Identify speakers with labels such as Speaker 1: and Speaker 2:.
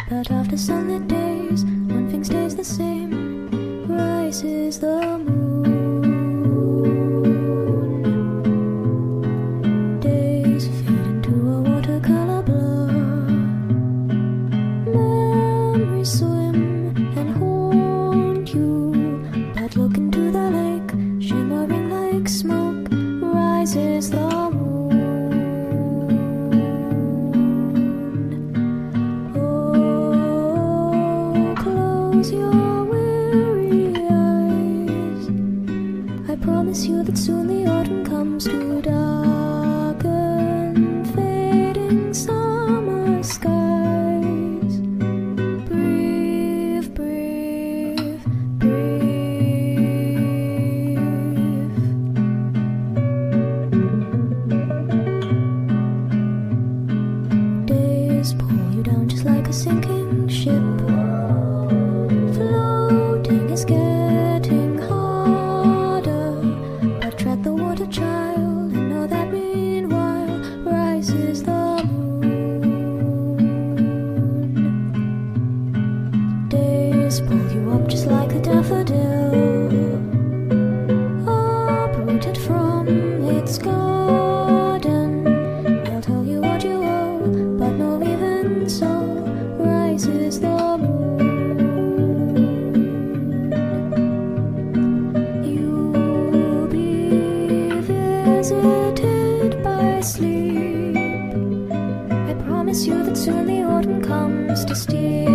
Speaker 1: But after sunlit days, one thing stays the same. Rises the moon. Days fade into a watercolor blur. Memories swim and haunt you. But look into the lake, shimmering like smoke. Rises the your weary eyes. I promise you that soon the autumn comes to darken fading summer skies. Breathe, breathe, breathe. Days pull you down just like a sinking ship. Is getting harder, but tread the water, child, and know that meanwhile rises the moon. Days pull you up just like a daffodil, uprooted from its garden. They'll tell you what you owe, but no, even so rises the moon. Visited by sleep. I promise you that soon the autumn comes to steal